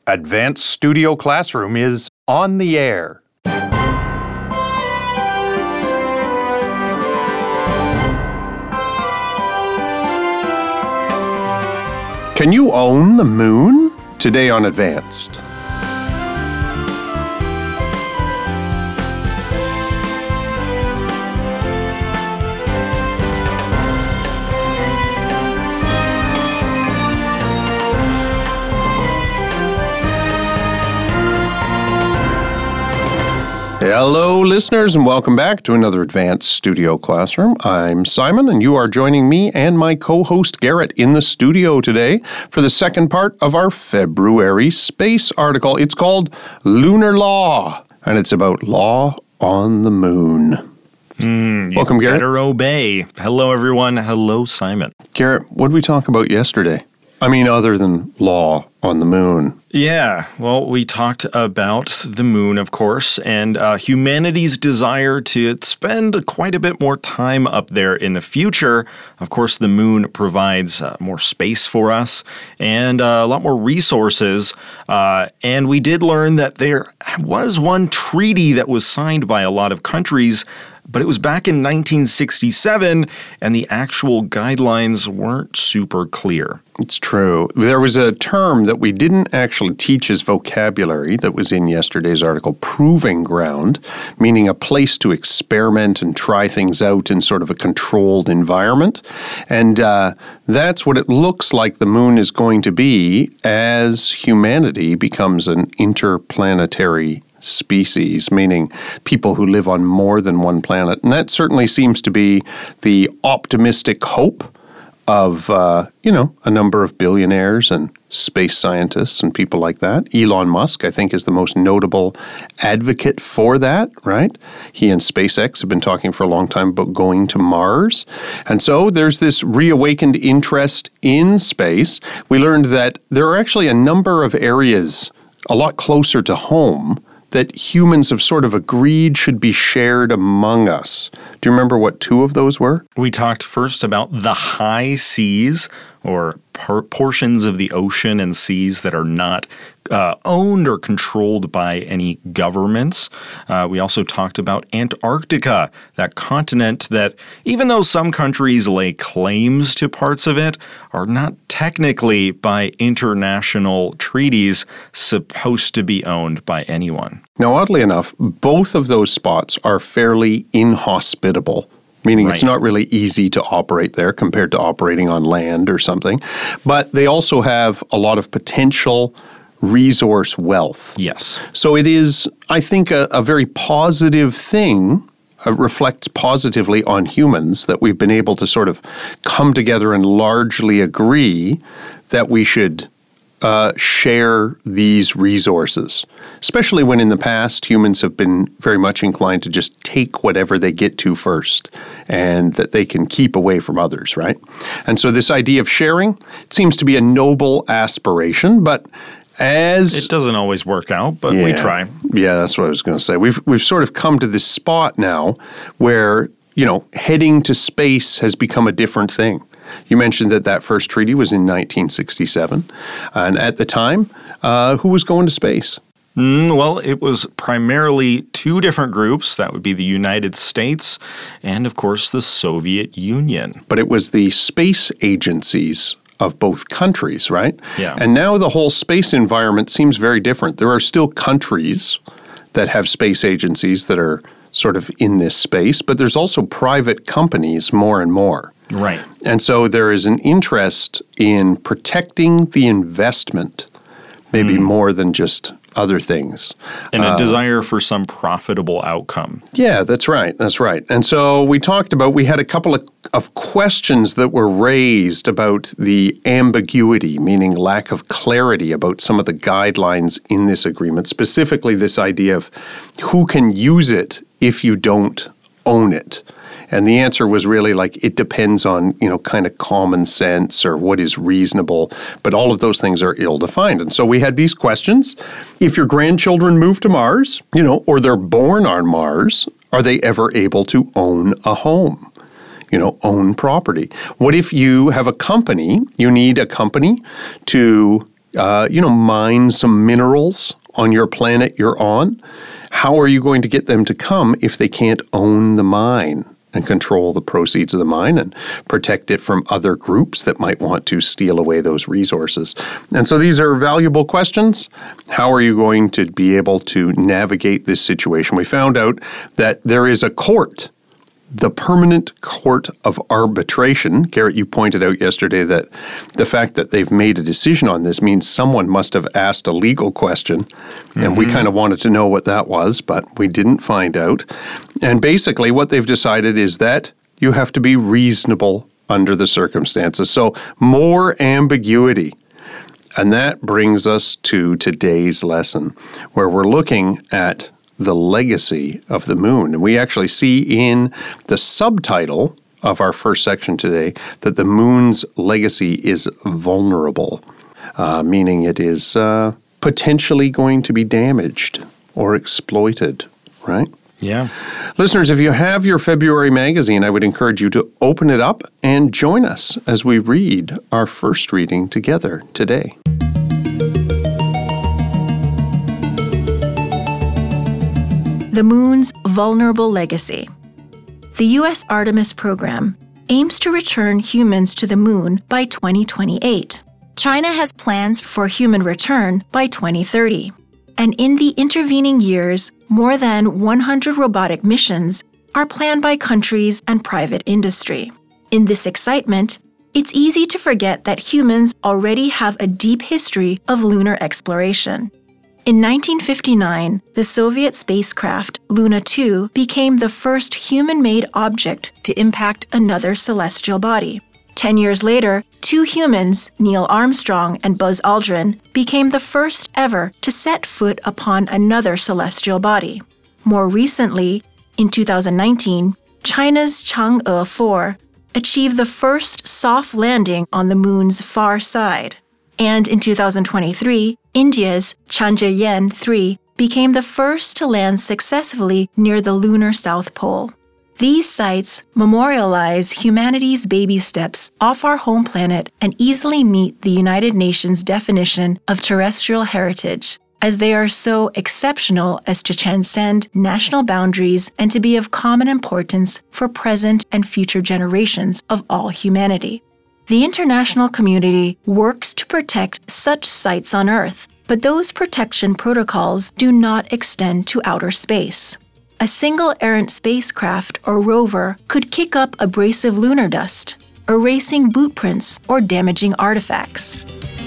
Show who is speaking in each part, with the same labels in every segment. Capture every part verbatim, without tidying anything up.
Speaker 1: Advanced Studio Classroom is on the air. Can you own the moon? Today on Advanced. Hello, listeners, and welcome back to another Advanced Studio Classroom. I'm Simon, and you are joining me and my co-host Garrett in the studio today for the second part of our February space article. It's called Lunar Law, and it's about law on the moon.
Speaker 2: Mm,
Speaker 1: welcome,
Speaker 2: you
Speaker 1: Garrett.
Speaker 2: Better obey. Hello, everyone. Hello, Simon.
Speaker 1: Garrett, what did we talk about yesterday? I mean, other than law on the moon.
Speaker 2: Yeah, well, we talked about the moon, of course, and uh, humanity's desire to spend quite a bit more time up there in the future. Of course, the moon provides uh, more space for us and uh, a lot more resources. Uh, and we did learn that there was one treaty that was signed by a lot of countries, but it was back in nineteen sixty-seven, and the actual guidelines weren't super clear.
Speaker 1: It's true. There was a term that we didn't actually teach as vocabulary that was in yesterday's article, proving ground, meaning a place to experiment and try things out in sort of a controlled environment. And uh, that's what it looks like the moon is going to be as humanity becomes an interplanetary species, meaning people who live on more than one planet. And that certainly seems to be the optimistic hope of, uh, you know, a number of billionaires and space scientists and people like that. Elon Musk, I think, is the most notable advocate for that, right? He and SpaceX have been talking for a long time about going to Mars. And so there's this reawakened interest in space. We learned that there are actually a number of areas a lot closer to home that humans have sort of agreed should be shared among us. Do you remember what two of those were?
Speaker 2: We talked first about the high seas, or por- portions of the ocean and seas that are not uh, owned or controlled by any governments. Uh, we also talked about Antarctica, that continent that, even though some countries lay claims to parts of it, are not technically by international treaties supposed to be owned by anyone.
Speaker 1: Now, oddly enough, both of those spots are fairly inhospitable, meaning right. It's not really easy to operate there compared to operating on land or something. But they also have a lot of potential resource wealth.
Speaker 2: Yes.
Speaker 1: So it is, I think, a, a very positive thing. It reflects positively on humans that we've been able to sort of come together and largely agree that we should Uh, share these resources, especially when in the past humans have been very much inclined to just take whatever they get to first and that they can keep away from others, right? And so this idea of sharing, it seems to be a noble aspiration, but as...
Speaker 2: It doesn't always work out, but
Speaker 1: yeah,
Speaker 2: we try.
Speaker 1: Yeah, that's what I was going to say. We've we've sort of come to this spot now where, you know, heading to space has become a different thing. You mentioned that that first treaty was in nineteen sixty-seven. And at the time, uh, who was going to space?
Speaker 2: Mm, well, it was primarily two different groups. That would be the United States and, of course, the Soviet Union.
Speaker 1: But it was the space agencies of both countries, right?
Speaker 2: Yeah.
Speaker 1: And now the whole space environment seems very different. There are still countries that have space agencies that are sort of in this space, but there's also private companies more and more.
Speaker 2: Right.
Speaker 1: And so there is an interest in protecting the investment, maybe mm. more than just other things.
Speaker 2: And a
Speaker 1: uh,
Speaker 2: desire for some profitable outcome.
Speaker 1: Yeah, that's right. That's right. And so we talked about, we had a couple of, of questions that were raised about the ambiguity, meaning lack of clarity about some of the guidelines in this agreement, specifically this idea of who can use it if you don't own it. And the answer was really like, it depends on, you know, kind of common sense or what is reasonable. But all of those things are ill-defined. And so we had these questions. If your grandchildren move to Mars, you know, or they're born on Mars, are they ever able to own a home? You know, own property. What if you have a company, you need a company to uh, you know, mine some minerals on your planet you're on? How are you going to get them to come if they can't own the mine and control the proceeds of the mine and protect it from other groups that might want to steal away those resources? And so these are valuable questions. How are you going to be able to navigate this situation? We found out that there is a court, the Permanent Court of Arbitration. Garrett, you pointed out yesterday that the fact that they've made a decision on this means someone must have asked a legal question, and mm-hmm. we kind of wanted to know what that was, but we didn't find out. And basically what they've decided is that you have to be reasonable under the circumstances. So more ambiguity. And that brings us to today's lesson, where we're looking at the legacy of the moon. And we actually see in the subtitle of our first section today that the moon's legacy is vulnerable, uh, meaning it is uh, potentially going to be damaged or exploited, right?
Speaker 2: Yeah.
Speaker 1: Listeners, if you have your February magazine, I would encourage you to open it up and join us as we read our first reading together today.
Speaker 3: The moon's vulnerable legacy. The U S Artemis program aims to return humans to the moon by twenty twenty-eight. China has plans for human return by twenty thirty. And in the intervening years, more than one hundred robotic missions are planned by countries and private industry. In this excitement, it's easy to forget that humans already have a deep history of lunar exploration. In nineteen fifty-nine, the Soviet spacecraft Luna two became the first human-made object to impact another celestial body. Ten years later, two humans, Neil Armstrong and Buzz Aldrin, became the first ever to set foot upon another celestial body. More recently, in two thousand nineteen, China's Chang'e four achieved the first soft landing on the moon's far side. And in two thousand twenty-three, India's Chandrayaan three became the first to land successfully near the lunar South Pole. These sites memorialize humanity's baby steps off our home planet and easily meet the United Nations definition of terrestrial heritage, as they are so exceptional as to transcend national boundaries and to be of common importance for present and future generations of all humanity. The international community works to protect such sites on Earth, but those protection protocols do not extend to outer space. A single errant spacecraft or rover could kick up abrasive lunar dust, erasing boot prints or damaging artifacts.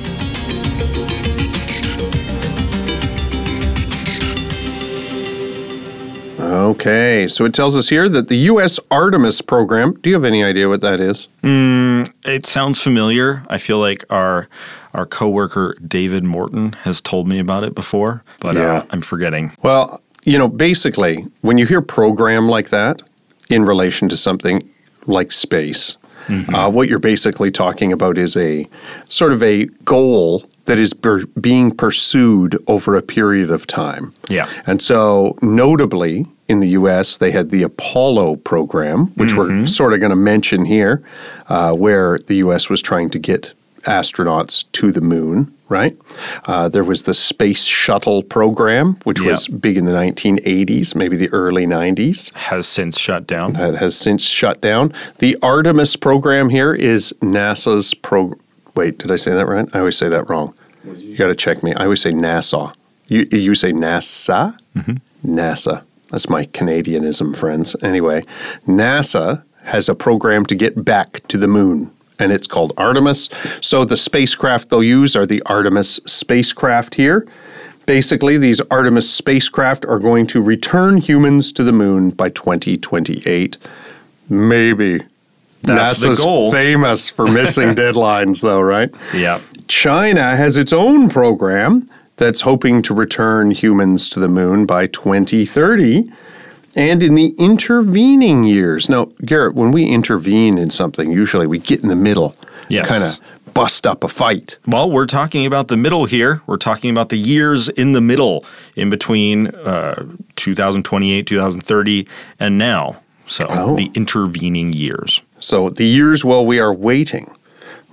Speaker 1: Okay, so it tells us here that the U S Artemis program, do you have any idea what that is?
Speaker 2: Mm, it sounds familiar. I feel like our our coworker David Morton has told me about it before, but yeah. uh, I'm forgetting.
Speaker 1: Well, you know, basically, when you hear program like that in relation to something like space, mm-hmm. uh, what you're basically talking about is a sort of a goal that is per- being pursued over a period of time.
Speaker 2: Yeah.
Speaker 1: And so, notably, in the U S, they had the Apollo program, which mm-hmm. we're sort of going to mention here, uh, where the U S was trying to get astronauts to the moon, right? Uh, there was the Space Shuttle program, which yep. was big in the nineteen eighties, maybe the early nineties.
Speaker 2: Has since shut down.
Speaker 1: That has since shut down. The Artemis program here is NASA's pro. Wait, did I say that right? I always say that wrong. You, you got to check me. I always say NASA. You you say NASA? Mm-hmm. NASA. That's my Canadianism, friends. Anyway, NASA has a program to get back to the moon, and it's called Artemis. So the spacecraft they'll use are the Artemis spacecraft here. Basically, these Artemis spacecraft are going to return humans to the moon by twenty twenty-eight. Maybe.
Speaker 2: That's
Speaker 1: NASA's
Speaker 2: the goal.
Speaker 1: Famous for missing deadlines, though, right?
Speaker 2: Yeah.
Speaker 1: China has its own program that's hoping to return humans to the moon by twenty thirty. And in the intervening years, now, Garrett, when we intervene in something, usually we get in the middle,
Speaker 2: yes.
Speaker 1: kind of bust up a fight.
Speaker 2: Well, we're talking about the middle here. We're talking about the years in the middle, in between uh, two thousand twenty-eight, two thousand thirty, and now. So oh. the intervening years.
Speaker 1: So the years while we are waiting.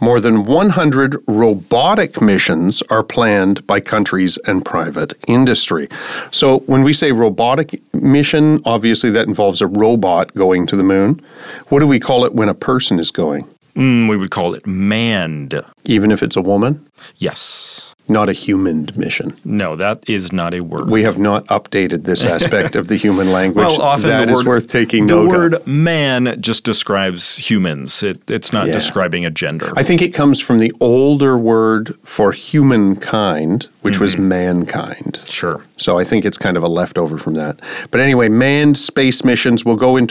Speaker 1: More than one hundred robotic missions are planned by countries and private industry. So when we say robotic mission, obviously that involves a robot going to the moon. What do we call it when a person is going?
Speaker 2: Mm, we would call it manned.
Speaker 1: Even if it's a woman?
Speaker 2: Yes.
Speaker 1: Not a human mission.
Speaker 2: No, that is not a word.
Speaker 1: We have not updated this aspect of the human language.
Speaker 2: Well, often
Speaker 1: that
Speaker 2: the
Speaker 1: is
Speaker 2: word,
Speaker 1: worth taking
Speaker 2: the
Speaker 1: note
Speaker 2: word
Speaker 1: of.
Speaker 2: man just describes humans. It, it's not
Speaker 1: Yeah.
Speaker 2: describing a gender.
Speaker 1: I think it comes from the older word for humankind, which mm-hmm. was mankind.
Speaker 2: Sure.
Speaker 1: So I think it's kind of a leftover from that. But anyway, manned space missions will go in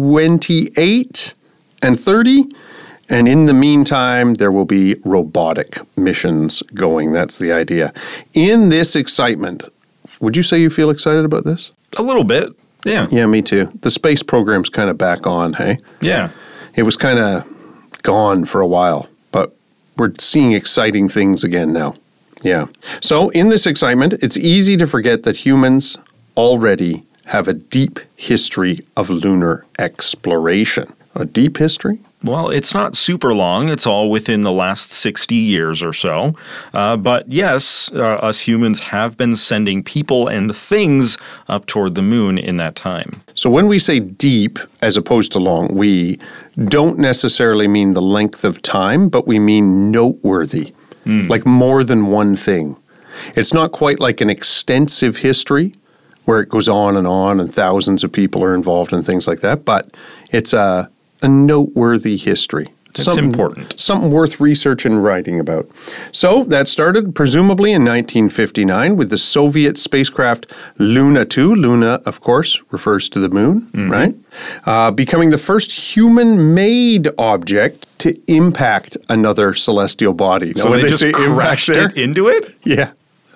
Speaker 1: twenty-eight and thirty. And in the meantime, there will be robotic missions going. That's the idea. In this excitement, would you say you feel excited about this?
Speaker 2: A little bit, yeah.
Speaker 1: Yeah, me too. The space program's kind of back on, hey?
Speaker 2: Yeah.
Speaker 1: It was kind of gone for a while, but we're seeing exciting things again now. Yeah. So in this excitement, it's easy to forget that humans already have a deep history of lunar exploration. A deep history?
Speaker 2: Well, it's not super long. It's all within the last sixty years or so. Uh, but yes, uh, us humans have been sending people and things up toward the moon in that time.
Speaker 1: So when we say deep as opposed to long, we don't necessarily mean the length of time, but we mean noteworthy, mm. like more than one thing. It's not quite like an extensive history where it goes on and on and thousands of people are involved and things like that, but it's a A noteworthy history.
Speaker 2: It's
Speaker 1: something,
Speaker 2: important.
Speaker 1: Something worth research and writing about. So that started presumably in nineteen fifty-nine with the Soviet spacecraft Luna two. Luna, of course, refers to the moon, mm-hmm. right? Uh, becoming the first human-made object to impact another celestial body.
Speaker 2: So now, they, they just crashed it into it?
Speaker 1: Yeah.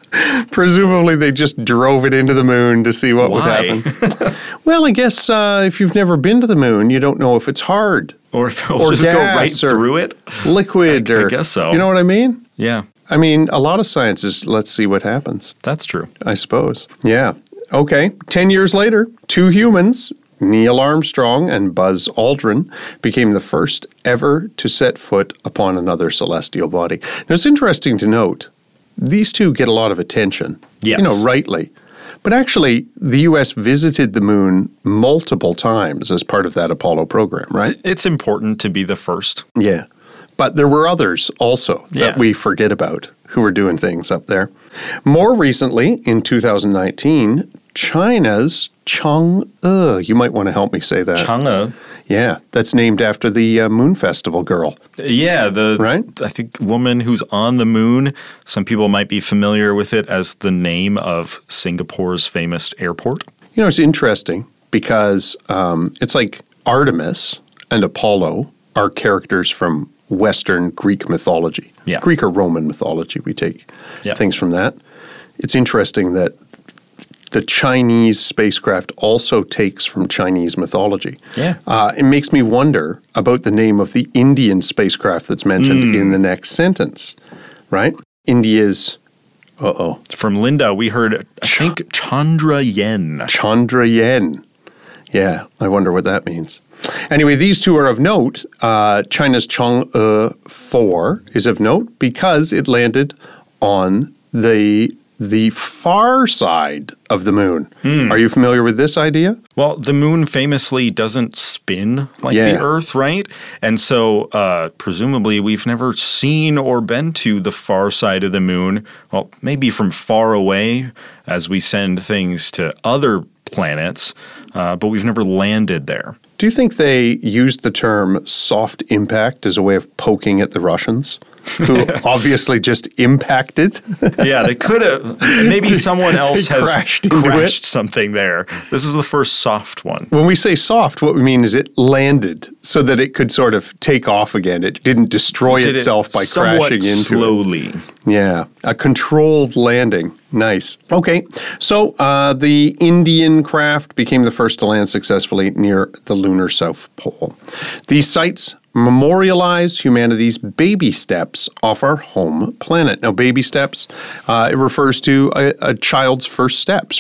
Speaker 1: Presumably they just drove it into the moon to see what
Speaker 2: Why?
Speaker 1: would happen. Well, I guess uh, if you've never been to the moon, you don't know if it's hard.
Speaker 2: Or if it'll or just go right through it?
Speaker 1: Liquid
Speaker 2: I,
Speaker 1: or...
Speaker 2: I guess so.
Speaker 1: You know what I mean?
Speaker 2: Yeah.
Speaker 1: I mean, a lot of science is let's see what happens.
Speaker 2: That's true.
Speaker 1: I suppose. Yeah. Okay. Ten years later, two humans, Neil Armstrong and Buzz Aldrin, became the first ever to set foot upon another celestial body. Now, it's interesting to note, these two get a lot of attention.
Speaker 2: Yes.
Speaker 1: You know, rightly. But actually, the U S visited the moon multiple times as part of that Apollo program, right?
Speaker 2: It's important to be the first.
Speaker 1: Yeah. But there were others also that
Speaker 2: yeah.
Speaker 1: we forget about who were doing things up there. More recently, in two thousand nineteen, China's Chang'e. You might want to help me say that.
Speaker 2: Chang'e.
Speaker 1: Yeah, that's named after the uh, Moon Festival girl.
Speaker 2: Yeah, the
Speaker 1: right?
Speaker 2: I think woman who's on the moon. Some people might be familiar with it as the name of Singapore's famous airport.
Speaker 1: You know, it's interesting because um, it's like Artemis and Apollo are characters from Western Greek mythology.
Speaker 2: Yeah.
Speaker 1: Greek or Roman mythology, we take
Speaker 2: yeah.
Speaker 1: things from that. It's interesting that the Chinese spacecraft also takes from Chinese mythology.
Speaker 2: Yeah.
Speaker 1: Uh, it makes me wonder about the name of the Indian spacecraft that's mentioned mm. in the next sentence, right? India's, uh-oh.
Speaker 2: From Linda, we heard, I Ch- think, Chandrayaan.
Speaker 1: Chandrayaan. Yeah, I wonder what that means. Anyway, these two are of note. Uh, China's Chang'e four is of note because it landed on the the far side of the moon. Hmm. Are you familiar with this idea?
Speaker 2: Well, the moon famously doesn't spin like
Speaker 1: yeah.
Speaker 2: the Earth, right? And so uh, presumably we've never seen or been to the far side of the moon. Well, maybe from far away as we send things to other planets, uh, but we've never landed there.
Speaker 1: Do you think they used the term soft impact as a way of poking at the Russians, who obviously just impacted?
Speaker 2: Yeah, they could have. Maybe someone else has
Speaker 1: crashed,
Speaker 2: crashed something there. This is the first soft one.
Speaker 1: When we say soft, what we mean is it landed so that it could sort of take off again. It didn't destroy
Speaker 2: Did
Speaker 1: itself
Speaker 2: it
Speaker 1: by
Speaker 2: somewhat
Speaker 1: crashing into
Speaker 2: slowly.
Speaker 1: it. Yeah, a controlled landing. Nice. Okay, so uh, the Indian craft became the first to land successfully near the lunar South Pole. These sites memorialize humanity's baby steps off our home planet. Now, baby steps, uh, it refers to a, a child's first steps, right?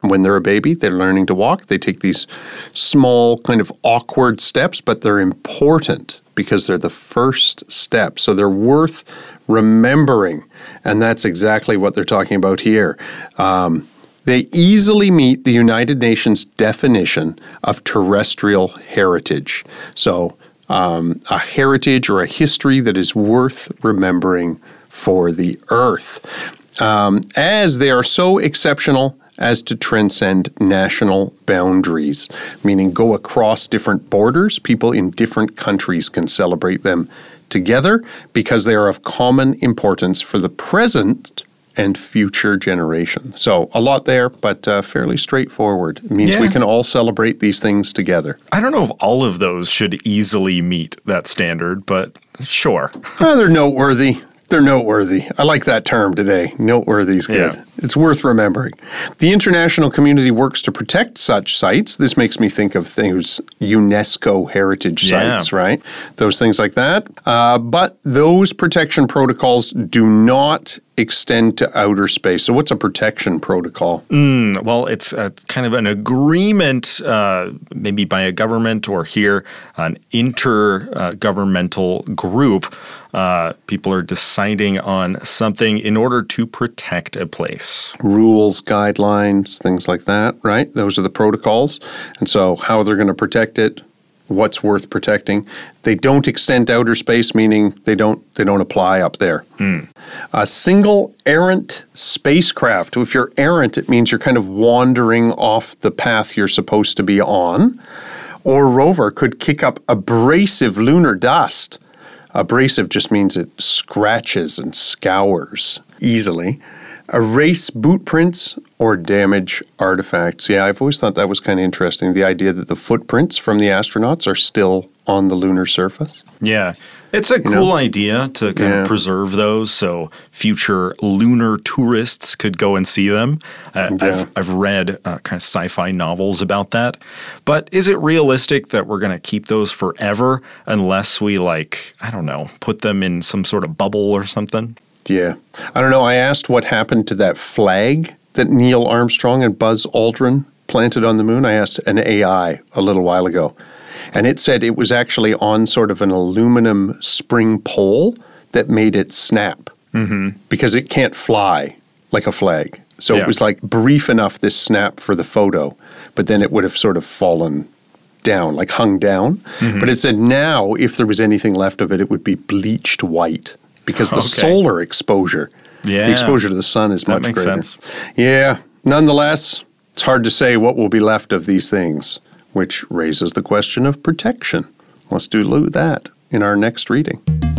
Speaker 1: When they're a baby, they're learning to walk. They take these small, kind of awkward steps, but they're important because they're the first step. So they're worth remembering. And that's exactly what they're talking about here. Um, they easily meet the United Nations definition of terrestrial heritage. So um, a heritage or a history that is worth remembering for the Earth. Um, as they are so exceptional as to transcend national boundaries, meaning go across different borders. People in different countries can celebrate them together because they are of common importance for the present and future generation. So a lot there, but uh, fairly straightforward. It means yeah. we can all celebrate these things together.
Speaker 2: I don't know if all of those should easily meet that standard, but sure.
Speaker 1: Well, they're noteworthy. They're noteworthy. I like that term today. Noteworthy is good. Yeah. It's worth remembering. The international community works to protect such sites. This makes me think of things, UNESCO heritage
Speaker 2: yeah.
Speaker 1: sites, right? Those things like that. Uh, but those protection protocols do not extend to outer space. So what's a protection protocol?
Speaker 2: Mm, well, it's a, kind of an agreement, uh, maybe by a government or here, an intergovernmental uh, group. Uh, people are deciding on something in order to protect a place.
Speaker 1: Rules, guidelines, things like that, right? Those are the protocols. And so how they're going to protect it, what's worth protecting. They don't extend to outer space, meaning they don't they don't apply up there.
Speaker 2: Mm.
Speaker 1: A single errant spacecraft. If you're errant, it means you're kind of wandering off the path you're supposed to be on. Or rover could kick up abrasive lunar dust. Abrasive just means it scratches and scours easily. Erase boot prints or damage artifacts. Yeah, I've always thought that was kind of interesting, the idea that the footprints from the astronauts are still on the lunar surface.
Speaker 2: Yeah, it's a cool you know? idea to kind yeah. of preserve those so future lunar tourists could go and see them. Uh, yeah. I've, I've read uh, kind of sci-fi novels about that. But is it realistic that we're going to keep those forever unless we, like, I don't know, put them in some sort of bubble or something?
Speaker 1: Yeah. I don't know. I asked what happened to that flag that Neil Armstrong and Buzz Aldrin planted on the moon. I asked an A I a little while ago, and it said it was actually on sort of an aluminum spring pole that made it snap
Speaker 2: mm-hmm.
Speaker 1: because it can't fly like a flag. So yeah. it was like brief enough, this snap for the photo, but then it would have sort of fallen down, like hung down. Mm-hmm. But it said now, if there was anything left of it, it would be bleached white. Because the okay. solar exposure,
Speaker 2: yeah.
Speaker 1: the exposure to the sun is
Speaker 2: that
Speaker 1: much
Speaker 2: makes
Speaker 1: greater.
Speaker 2: Sense.
Speaker 1: Yeah. Nonetheless, it's hard to say what will be left of these things, which raises the question of protection. Let's do that in our next reading.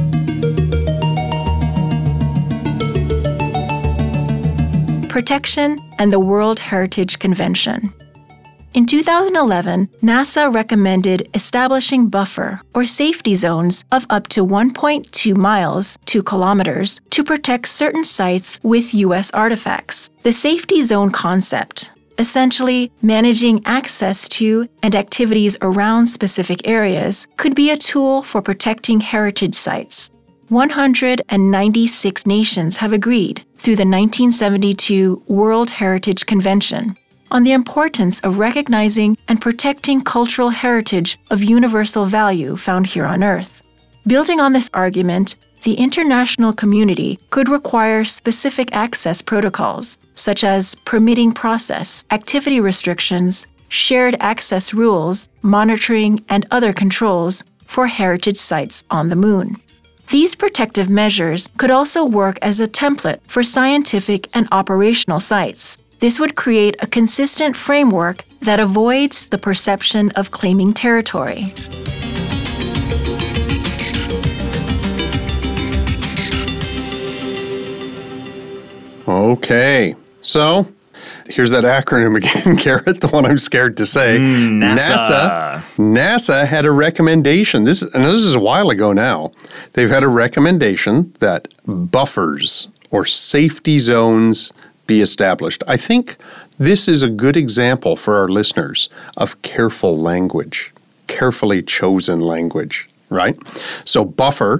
Speaker 3: Protection and the World Heritage Convention. In two thousand eleven, NASA recommended establishing buffer or safety zones of up to one point two miles, two kilometers, to protect certain sites with U S artifacts. The safety zone concept, essentially managing access to and activities around specific areas, could be a tool for protecting heritage sites. one hundred ninety-six nations have agreed through the nineteen seventy-two World Heritage Convention on the importance of recognizing and protecting cultural heritage of universal value found here on Earth. Building on this argument, the international community could require specific access protocols, such as permitting process, activity restrictions, shared access rules, monitoring, and other controls for heritage sites on the moon. These protective measures could also work as a template for scientific and operational sites. This would create a consistent framework that avoids the perception of claiming territory.
Speaker 1: Okay, so here's that acronym again, Garrett, the one I'm scared to say.
Speaker 2: Mm, NASA.
Speaker 1: NASA. NASA had a recommendation. This, and this is a while ago now. They've had a recommendation that buffers or safety zones be established. I think this is a good example for our listeners of careful language, carefully chosen language, right? So buffer,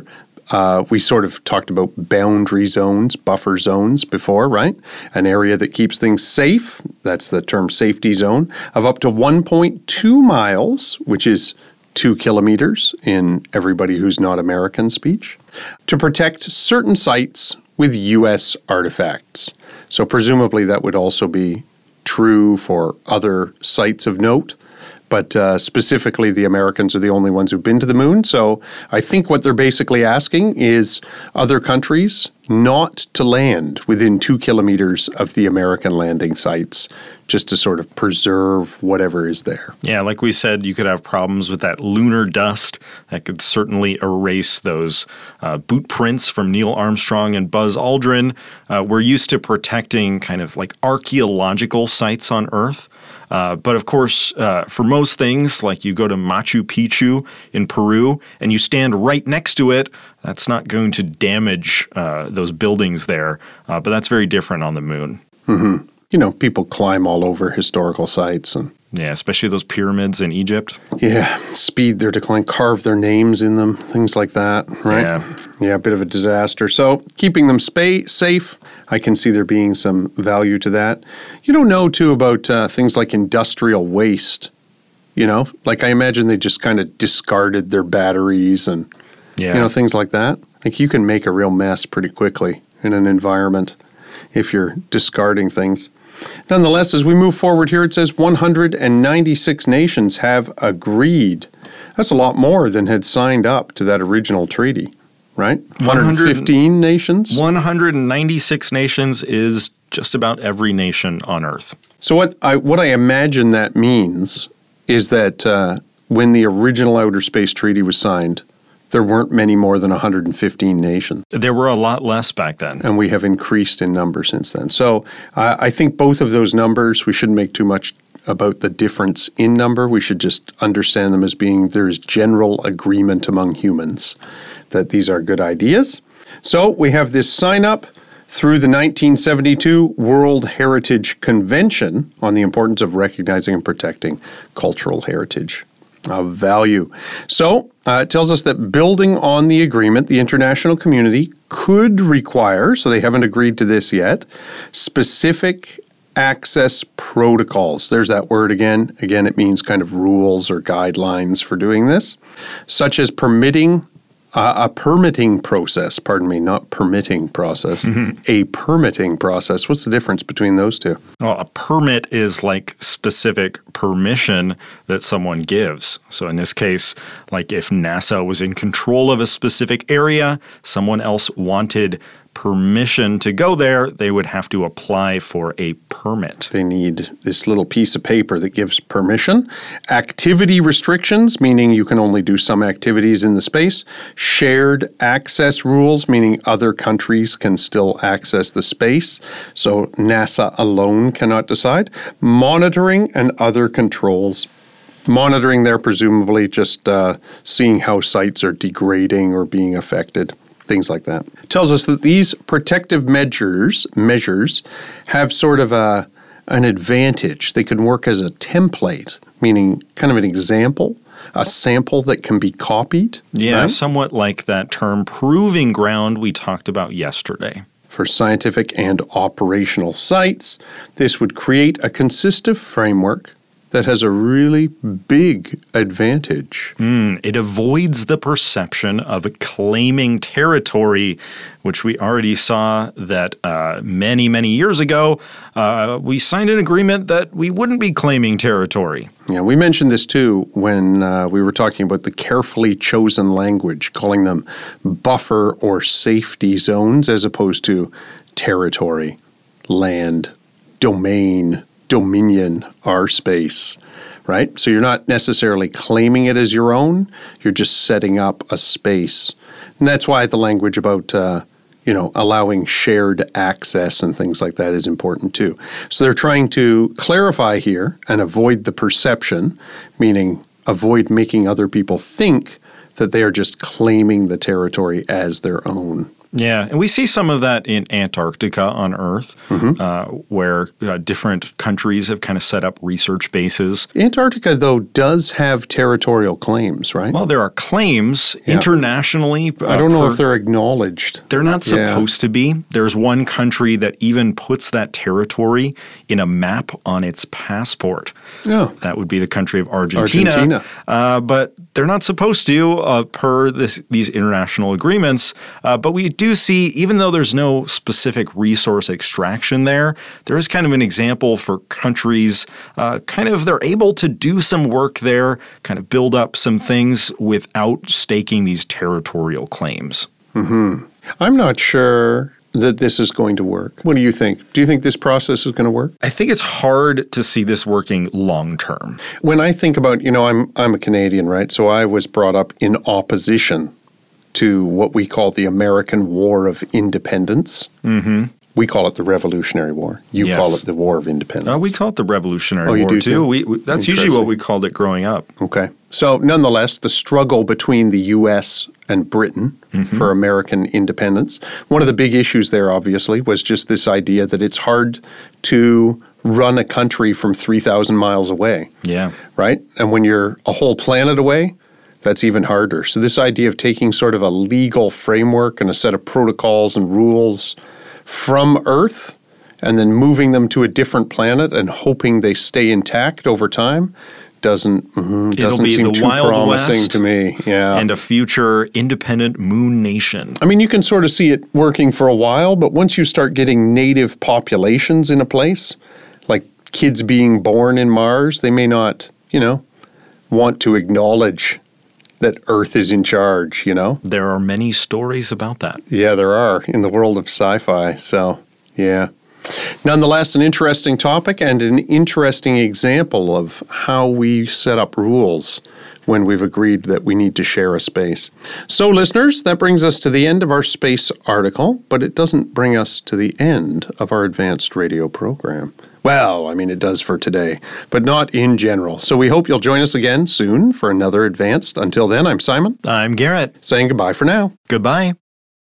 Speaker 1: Uh, we sort of talked about boundary zones, buffer zones before, right? An area that keeps things safe, that's the term safety zone, of up to one point two miles, which is two kilometers in everybody who's not American speech, to protect certain sites with U S artifacts. So presumably that would also be true for other sites of note. But uh, specifically, the Americans are the only ones who've been to the moon. So I think what they're basically asking is other countries not to land within two kilometers of the American landing sites, just to sort of preserve whatever is there.
Speaker 2: Yeah, like we said, you could have problems with that lunar dust that could certainly erase those uh, boot prints from Neil Armstrong and Buzz Aldrin. Uh, we're used to protecting kind of like archaeological sites on Earth. Uh, but of course, uh, for most things, like you go to Machu Picchu in Peru and you stand right next to it, that's not going to damage uh, those buildings there. Uh, but that's very different on the moon.
Speaker 1: Mm-hmm. You know, people climb all over historical sites. And
Speaker 2: yeah, especially those pyramids in Egypt.
Speaker 1: Yeah, speed their decline, carve their names in them, things like that, right?
Speaker 2: Yeah.
Speaker 1: Yeah, a bit of a disaster. So keeping them spa- safe, I can see there being some value to that. You don't know, too, about uh, things like industrial waste. You know, like I imagine they just kind of discarded their batteries and,
Speaker 2: yeah.
Speaker 1: you know, things like that. Like you can make a real mess pretty quickly in an environment if you're discarding things. Nonetheless, as we move forward here, it says one hundred ninety-six nations have agreed. That's a lot more than had signed up to that original treaty, right? one hundred fifteen nations?
Speaker 2: one hundred ninety-six nations is just about every nation on Earth.
Speaker 1: So what I what I imagine that means is that uh, when the original Outer Space Treaty was signed, there weren't many more than one hundred fifteen nations.
Speaker 2: There were a lot less back then.
Speaker 1: And we have increased in number since then. So uh, I think both of those numbers, we shouldn't make too much about the difference in number. We should just understand them as being there is general agreement among humans that these are good ideas. So we have this sign up through the nineteen seventy-two World Heritage Convention on the importance of recognizing and protecting cultural heritage of value. So uh, it tells us that building on the agreement, the international community could require, so they haven't agreed to this yet, specific access protocols. There's that word again. Again, it means kind of rules or guidelines for doing this, such as permitting Uh, a permitting process, pardon me, not permitting process, mm-hmm. a permitting process. What's the difference between those two?
Speaker 2: Well, a permit is like specific permission that someone gives. So in this case, like if NASA was in control of a specific area, someone else wanted permission to go there, they would have to apply for a permit.
Speaker 1: They need this little piece of paper that gives permission. Activity restrictions, meaning you can only do some activities in the space. Shared access rules, meaning other countries can still access the space, so NASA alone cannot decide. Monitoring and other controls. Monitoring there, presumably just uh, seeing how sites are degrading or being affected. Things like that. It tells us that these protective measures measures have sort of a an advantage. They can work as a template, meaning kind of an example, a sample that can be copied.
Speaker 2: Yeah,
Speaker 1: right?
Speaker 2: Somewhat like that term proving ground we talked about yesterday.
Speaker 1: For scientific and operational sites, this would create a consistent framework that has a really big advantage.
Speaker 2: Mm, it avoids the perception of claiming territory, which we already saw that uh, many, many years ago, uh, we signed an agreement that we wouldn't be claiming territory.
Speaker 1: Yeah, we mentioned this too when uh, we were talking about the carefully chosen language, calling them buffer or safety zones as opposed to territory, land, domain, dominion, our space, right? So you're not necessarily claiming it as your own. You're just setting up a space. And that's why the language about, uh, you know, allowing shared access and things like that is important too. So they're trying to clarify here and avoid the perception, meaning avoid making other people think that they are just claiming the territory as their own.
Speaker 2: Yeah, and we see some of that in Antarctica on Earth, mm-hmm. uh, where uh, different countries have kind of set up research bases.
Speaker 1: Antarctica, though, does have territorial claims, right?
Speaker 2: Well, there are claims yeah. internationally. Uh,
Speaker 1: I don't know
Speaker 2: per,
Speaker 1: if they're acknowledged.
Speaker 2: They're not supposed
Speaker 1: yeah.
Speaker 2: to be. There's one country that even puts that territory in a map on its passport.
Speaker 1: Oh.
Speaker 2: That would be the country of Argentina.
Speaker 1: Argentina.
Speaker 2: Uh, but they're not supposed to uh, per this, these international agreements. Uh, but we do see, even though there's no specific resource extraction there, there is kind of an example for countries uh, kind of they're able to do some work there, kind of build up some things without staking these territorial claims.
Speaker 1: Mm-hmm. I'm not sure that this is going to work. What do you think? Do you think this process is going to work?
Speaker 2: I think it's hard to see this working long term.
Speaker 1: When I think about, you know, I'm I'm a Canadian, right? So I was brought up in opposition to what we call the American War of Independence. Mm-hmm. We call it the Revolutionary War. You
Speaker 2: yes.
Speaker 1: call it the War of Independence.
Speaker 2: Uh, we call it the Revolutionary
Speaker 1: oh, you
Speaker 2: War,
Speaker 1: do
Speaker 2: too.
Speaker 1: too?
Speaker 2: We, we, that's usually what we called it growing up.
Speaker 1: Okay. So nonetheless, the struggle between the U S and Britain mm-hmm. for American independence, one of the big issues there, obviously, was just this idea that it's hard to run a country from three thousand miles away.
Speaker 2: Yeah.
Speaker 1: Right? And when you're a whole planet away, that's even harder. So this idea of taking sort of a legal framework and a set of protocols and rules from Earth and then moving them to a different planet and hoping they stay intact over time doesn't mm, doesn't seem too promising to me. Yeah,
Speaker 2: and a future independent moon nation.
Speaker 1: I mean, you can sort of see it working for a while, but once you start getting native populations in a place, like kids being born in Mars, they may not, you know, want to acknowledge that Earth is in charge, you know?
Speaker 2: There are many stories about that.
Speaker 1: Yeah, there are in the world of sci-fi. So, yeah. Nonetheless, an interesting topic and an interesting example of how we set up rules when we've agreed that we need to share a space. So, listeners, that brings us to the end of our space article, but it doesn't bring us to the end of our advanced radio program. Well, I mean, it does for today, but not in general. So we hope you'll join us again soon for another Advanced. Until then, I'm Simon.
Speaker 2: I'm Garrett.
Speaker 1: Saying goodbye for now.
Speaker 2: Goodbye.